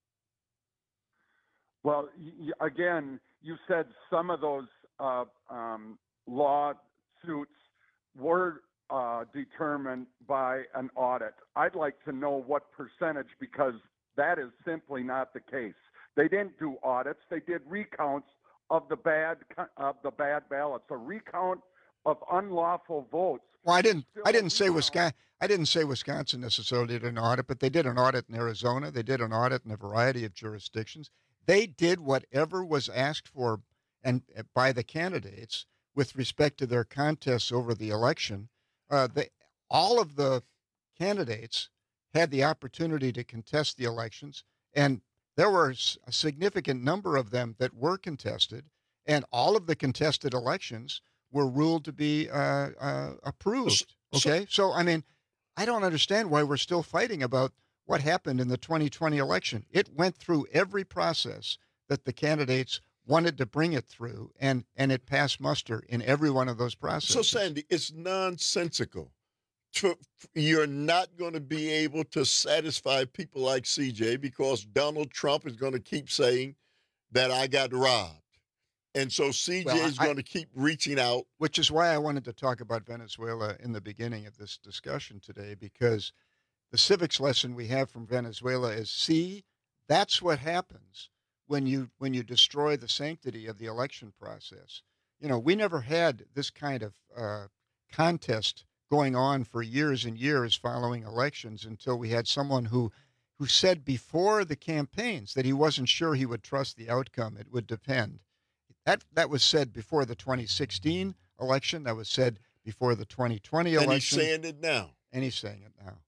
S11: Well, y- y- again, you said some of those uh, um, lawsuits were uh, determined by an audit. I'd like to know what percentage, because that is simply not the case. They didn't do audits. They did recounts of the bad of the bad ballots, a recount of unlawful votes.
S18: Well, I didn't. I didn't say Wisconsin. I didn't say Wisconsin necessarily did an audit, but they did an audit in Arizona. They did an audit in a variety of jurisdictions. They did whatever was asked for, and by the candidates with respect to their contests over the election. Uh, they, all of the candidates had the opportunity to contest the elections, and there were a significant number of them that were contested, and all of the contested elections were ruled to be uh, uh, approved. Okay, so I mean, I don't understand why we're still fighting about what happened in the twenty twenty election. It went through every process that the candidates wanted to bring it through, and and it passed muster in every one of those processes.
S17: So, Sandy, it's nonsensical. You're not going to be able to satisfy people like C J because Donald Trump is going to keep saying that I got robbed. And so C J
S18: Well,
S17: is
S18: I-
S17: going to keep reaching out.
S18: Which is why I wanted to talk about Venezuela in the beginning of this discussion today, because the civics lesson we have from Venezuela is, see, that's what happens when you when you destroy the sanctity of the election process. You know, we never had this kind of uh, contest going on for years and years following elections until we had someone who who said before the campaigns that he wasn't sure he would trust the outcome. It would depend. That that was said before the twenty sixteen election. That was said before the twenty twenty
S17: And
S18: election.
S17: he's saying it now.
S18: And he's saying it now.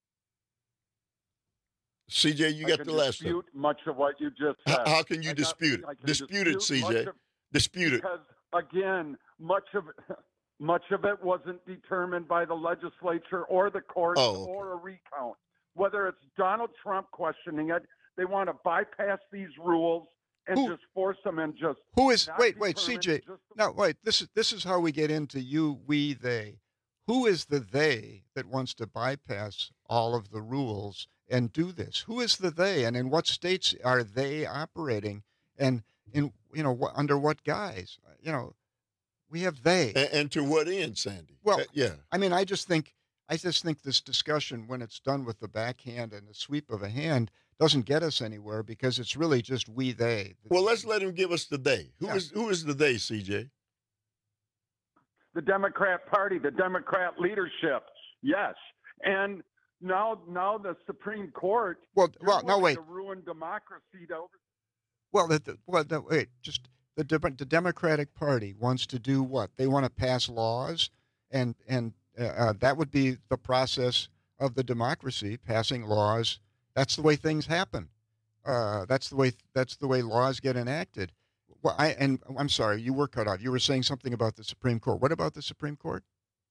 S17: C J, you
S11: I
S17: got
S11: can
S17: the last one.
S11: dispute much of what you just said.
S17: How, how can you
S11: I got-
S17: dispute
S11: I
S17: it?
S11: can
S17: Dispute it, C
S11: much
S17: J.
S11: of-
S17: Dispute it.
S11: Because again, much of much of it wasn't determined by the legislature or the courts
S17: Oh, okay.
S11: or a recount. Whether it's Donald Trump questioning it, they want to bypass these rules and
S18: Who-
S11: just force them and just
S18: Who is
S11: not
S18: wait, wait, C
S11: determine
S18: J.
S11: just-
S18: No, wait, this is this is how we get into you, we, they. Who is the they that wants to bypass all of the rules and do this? Who is the they, and in what states are they operating, and in you know wh- under what guise? You know, we have they.
S17: And, and to what end, Sandy?
S18: Well,
S17: Uh, yeah.
S18: I mean, I just think I just think this discussion, when it's done with the backhand and the sweep of a hand, doesn't get us anywhere because it's really just we they.
S17: Well, let's let him give us the they. Who
S18: Yeah.
S17: is who is the they, C J?
S11: the Democrat Party, the Democrat leadership. Yes, and now now the Supreme Court.
S18: Well,
S11: you're
S18: well, no,
S11: willing
S18: wait.
S11: To ruin democracy to over.
S18: Well, the, the, well, the, wait, just the Dem- the Democratic Party wants to do what? They want to pass laws, and and uh, uh, that would be the process of the democracy, passing laws. That's the way things happen. Uh, that's the way that's the way laws get enacted. Well, I and I'm sorry, you were cut off. You were saying something about the Supreme Court. What about the Supreme Court?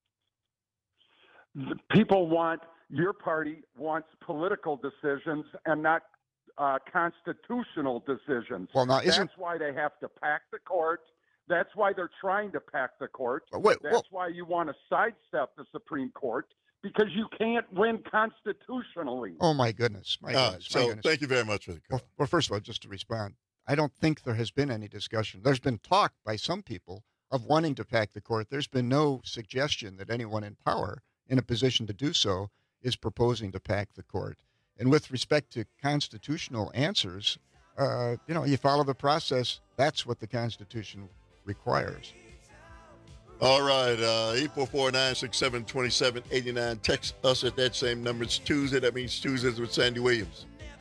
S11: The people want your party wants political decisions and not uh, constitutional decisions.
S18: Well, now, isn't-
S11: that's why they have to pack the court. That's why they're trying to pack the court.
S18: But wait,
S11: that's
S18: well-
S11: why you want to sidestep the Supreme Court, because you can't win constitutionally.
S18: Oh my goodness, my
S17: Uh,
S18: goodness. my
S17: so
S18: goodness.
S17: thank you very much for the call.
S18: Well, well, first of all, just to respond, I don't think there has been any discussion. There's been talk by some people of wanting to pack the court. There's been no suggestion that anyone in power, in a position to do so, is proposing to pack the court. And with respect to constitutional answers, uh, you know, you follow the process. That's what the Constitution requires.
S17: All right, uh, eight four four, nine six seven, two seven eight nine. Text us at that same number. It's Tuesday. That means Tuesdays with Sandy Williams.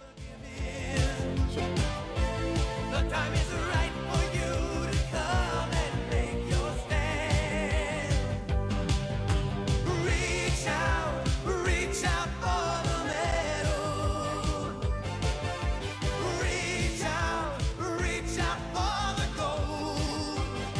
S16: The time is right for you to come and make your stand. Reach out, reach out for the medal. Reach out, reach out for the gold.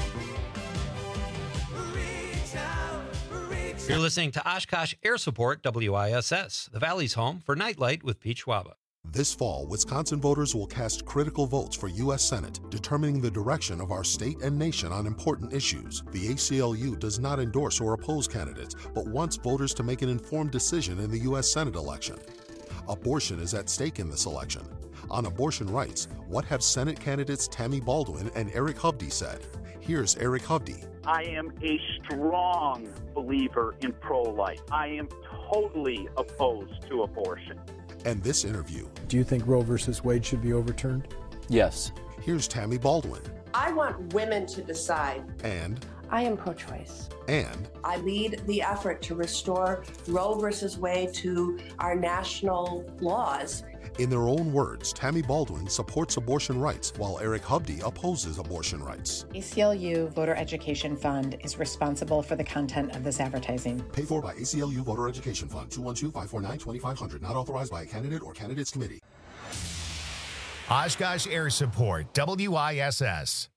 S16: Reach out, reach
S25: You're listening to Oshkosh Air Support W I S S, the Valley's home for Nightlight with Pete Schwaba.
S12: This fall, Wisconsin voters will cast critical votes for U S Senate, determining the direction of our state and nation on important issues. The A C L U does not endorse or oppose candidates, but wants voters to make an informed decision in the U S Senate election. Abortion is at stake in this election. On abortion rights, what have Senate candidates Tammy Baldwin and Eric Hovde said? Here's Eric Hovde.
S13: I am a strong believer in pro-life. I am totally opposed to abortion.
S12: And this interview.
S14: Do you think Roe versus Wade should be overturned?
S12: Yes. Here's Tammy Baldwin.
S15: I want women to decide.
S12: And.
S15: I am pro-choice.
S12: And.
S15: I lead the effort to restore Roe versus Wade to our national laws.
S12: In their own words, Tammy Baldwin supports abortion rights, while Eric Hovde opposes abortion rights.
S19: A C L U Voter Education Fund is responsible for the content of this advertising.
S12: Paid for by A C L U Voter Education Fund, two one two, five four nine, two five zero zero, not authorized by a candidate or candidates committee.
S1: Oshkosh Air Support, W I S S.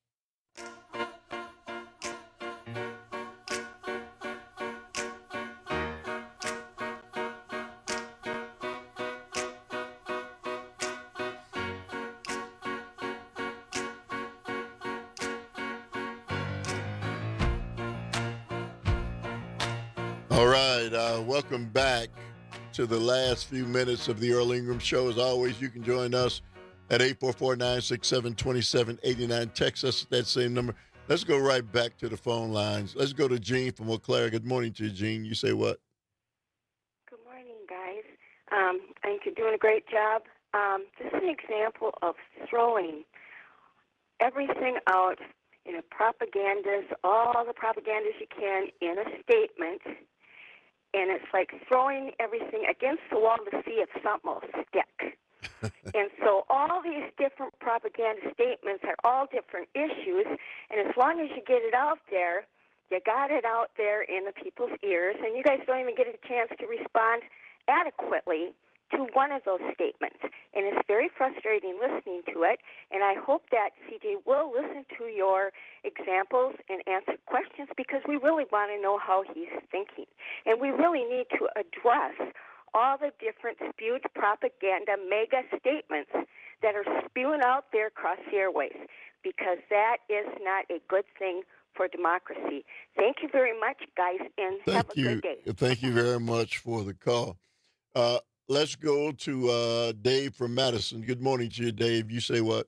S17: All right, uh, welcome back to the last few minutes of the Earl Ingram Show. As always, you can join us at eight four four, nine six seven, two seven eight nine. Text us at that same number. Let's go right back to the phone lines. Let's go to Jean from Eau Claire. Good morning to you, Jean. You say what?
S20: Good morning, guys. Um, I think you're doing a great job. Um, this is an example of throwing everything out in a propagandas, all the propagandas you can in a statement. And it's like throwing everything against the wall to see if something will stick. And so all these different propaganda statements are all different issues, and as long as you get it out there, you got it out there in the people's ears, and you guys don't even get a chance to respond adequately to one of those statements. And it's very frustrating listening to it, and I hope that C J will listen to your examples and answer questions, because we really want to know how he's thinking. And we really need to address all the different spewed propaganda mega statements that are spewing out there across the airways, because that is not a good thing for democracy. Thank you very much, guys, and
S17: Thank
S20: have a
S17: you.
S20: good day.
S17: Thank you very much for the call. Uh, let's go to uh, Dave from Madison. Good morning to you, Dave. You say what?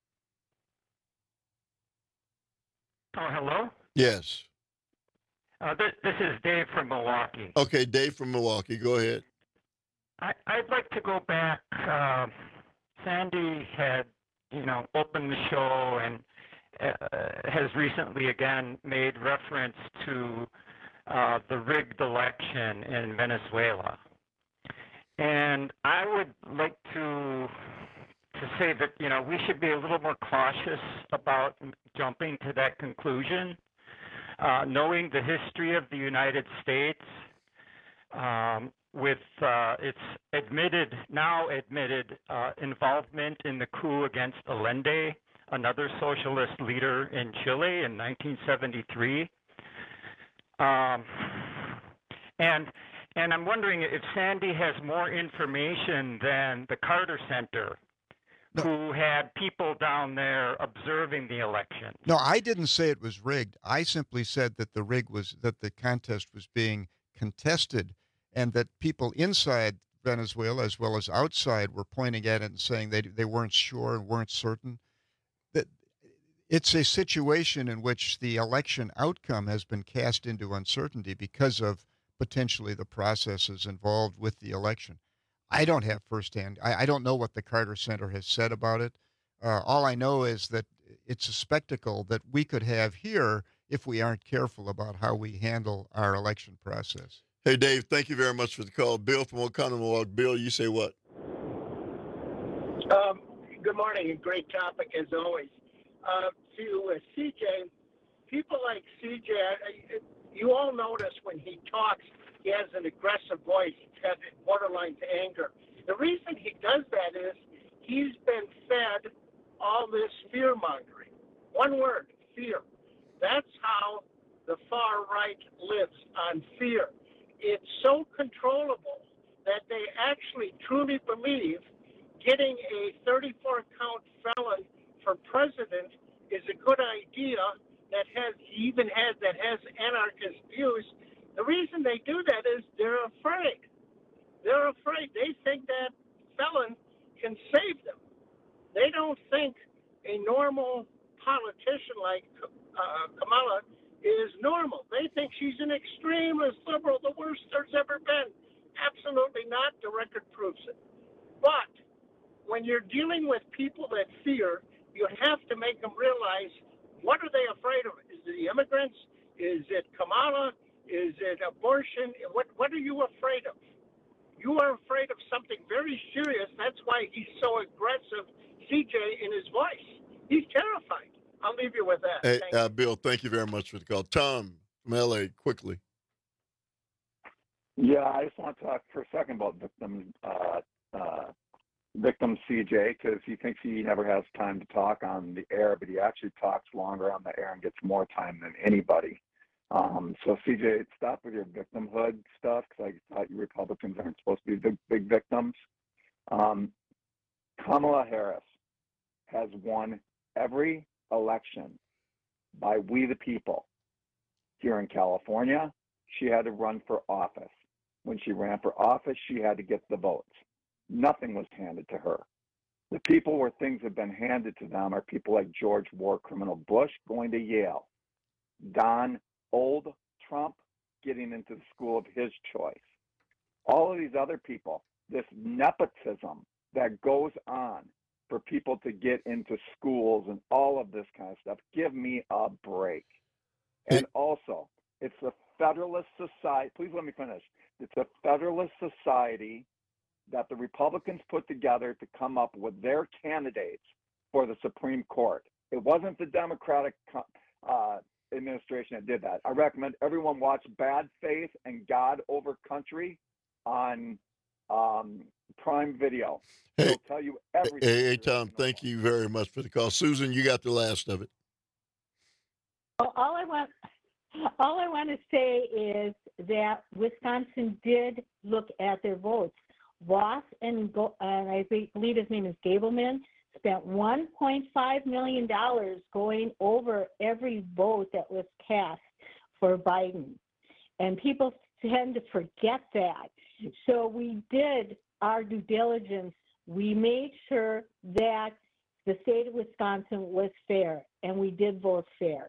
S21: Oh, hello?
S17: Yes.
S21: Uh, this, this is Dave from Milwaukee.
S17: Okay, Dave from Milwaukee. Go ahead.
S21: I, I'd like to go back. Uh, Sandy had, you know, opened the show and uh, has recently again made reference to uh, the rigged election in Venezuela. And I would like to to say that, you know, we should be a little more cautious about jumping to that conclusion, uh, knowing the history of the United States. Um, with uh, its admitted, now admitted, uh, involvement in the coup against Allende, another socialist leader in Chile in nineteen seventy-three. Um, and and I'm wondering if Sandy has more information than the Carter Center, who had people down there observing the election.
S18: No, I didn't say it was rigged. I simply said that the rig was, that the contest was being contested, and that people inside Venezuela as well as outside were pointing at it and saying they they weren't sure and weren't certain. That it's a situation in which the election outcome has been cast into uncertainty because of potentially the processes involved with the election. I don't have firsthand. I, I don't know what the Carter Center has said about it. Uh, all I know is that it's a spectacle that we could have here if we aren't careful about how we handle our election process.
S17: Hey, Dave, thank you very much for the call. Bill from Oconomowoc. Bill, you say what?
S22: Um, good morning. Great topic as always. Uh, to uh, C J, people like C J, I, you all notice when he talks, he has an aggressive voice. It's got borderline to anger. The reason he does that is he's been fed all this fear mongering. One word, fear. That's how the far right lives, on fear. It's so controllable that they actually truly believe getting a thirty-four count felon for president is a good idea that has even has that has anarchist views. The reason they do that is they're afraid. They're afraid. They think that felon can save them. They don't think a normal politician like uh, Kamala is normal. They think she's an extremist liberal, the worst there's ever been. Absolutely not. The record proves it. But when you're dealing with people that fear, you have to make them realize, what are they afraid of? Is it the immigrants? Is it Kamala? Is it abortion? What What are you afraid of? You are afraid of something very serious. That's why he's so aggressive, C J, in his voice. He's terrified. I'll leave you with that.
S17: Hey,
S22: Thank
S17: uh, Bill, thank you very much for the call. Tom from L A, quickly.
S3: Yeah, I just want to talk for a second about victim, uh, uh, victim C J, because he thinks he never has time to talk on the air, but he actually talks longer on the air and gets more time than anybody. Um, so C J, stop with your victimhood stuff, because I thought you Republicans aren't supposed to be big, big victims. Um, Kamala Harris has won every election by we the people. Here in California, she had to run for office. When she ran for office, she had to get the votes. Nothing was handed to her. The people where things have been handed to them are people like George War Criminal Bush going to Yale, Don Old Trump getting into the school of his choice. All of these other people, this nepotism that goes on for people to get into schools and all of this kind of stuff, give me a break. And also, it's a Federalist Society. Please let me finish. It's a Federalist Society that the Republicans put together to come up with their candidates for the Supreme Court. It wasn't the Democratic uh, administration that did that. I recommend everyone watch Bad Faith and God Over Country on um, Prime Video.
S17: Hey,
S3: It'll tell you everything.
S17: Hey, hey, Tom, thank you very much for the call. Susan, you got the last of it.
S9: Well, all I want, all I want to say is that Wisconsin did look at their votes. Voss and, Go, and I believe his name is Gableman, spent one point five million dollars going over every vote that was cast for Biden. And people tend to forget that. So we did our due diligence. We made sure that the state of Wisconsin was fair, and we did vote fair.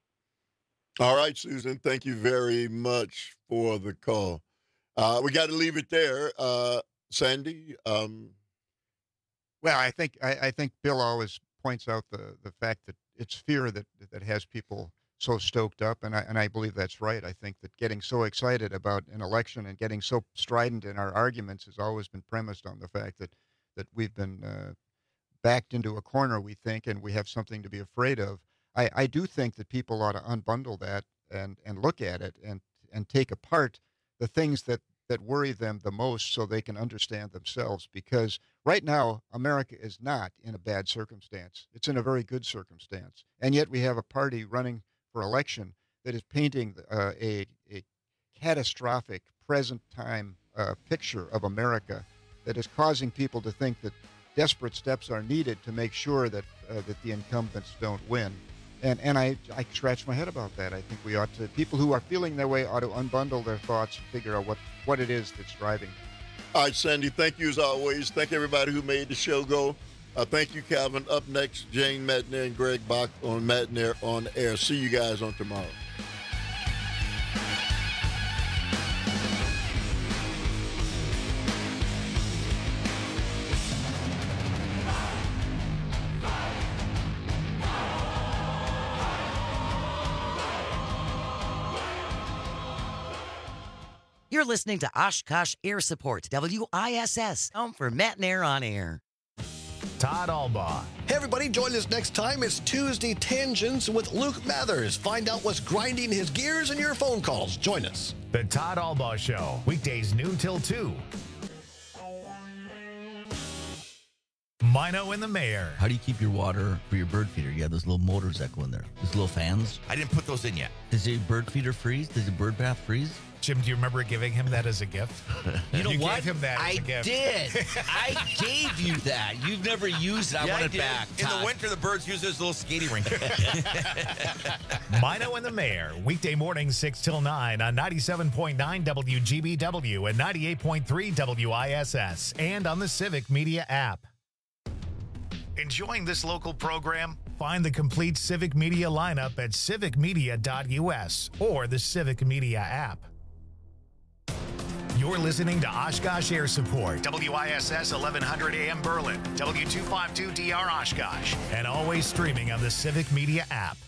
S17: All right, Susan, thank you very much for the call. Uh, we got to leave it there. Uh, Sandy? Um...
S18: Well, I think I, I think Bill always points out the, the fact that it's fear that that has people so stoked up, and I and I believe that's right. I think that getting so excited about an election and getting so strident in our arguments has always been premised on the fact that that we've been uh, backed into a corner, we think, and we have something to be afraid of. I, I do think that people ought to unbundle that and, and look at it and and take apart the things that, that worry them the most so they can understand themselves, because right now America is not in a bad circumstance. It's in a very good circumstance. And yet we have a party running for election that is painting uh, a, a catastrophic present time uh, picture of America that is causing people to think that desperate steps are needed to make sure that uh, that the incumbents don't win. And and I, I scratch my head about that. I think we ought to, people who are feeling their way ought to unbundle their thoughts and figure out what, what it is that's driving.
S17: All right, Sandy, thank you as always. Thank everybody who made the show go. Uh, thank you, Calvin. Up next, Jane Matenaer and Greg Bach on Matenaer on Air. See you guys on tomorrow.
S4: You're listening to Oshkosh Air Support, W I S S, home for Matenaer on Air.
S1: Todd Albaugh.
S5: Hey, everybody, join us next time. It's Tuesday Tangents with Luke Mathers. Find out what's grinding his gears in your phone calls. Join us.
S1: The Todd Albaugh Show, weekdays noon till two. Mino and the Mayor.
S6: How do you keep your water for your bird feeder? You have those little motors that go in there, those little fans.
S8: I didn't put those in yet.
S6: Does your bird feeder freeze? Does your bird bath freeze?
S1: Jim, do you remember giving him that as a gift?
S6: You know
S1: you
S6: what?
S1: Gave him that
S6: I
S1: as a gift.
S6: did. I gave you that. You've never used it. I
S8: yeah,
S6: want
S8: I
S6: it
S8: did.
S6: back.
S8: In
S6: Todd.
S8: the winter, the birds use this little skating rink.
S1: Mino and the Mayor, weekday mornings six till nine on ninety-seven point nine W G B W and ninety-eight point three W I S S and on the Civic Media app. Enjoying this local program? Find the complete Civic Media lineup at civic media dot u s or the Civic Media app. You're listening to Oshkosh Air Support, W I S S eleven hundred A M Berlin, W two fifty-two D R Oshkosh, and always streaming on the Civic Media app.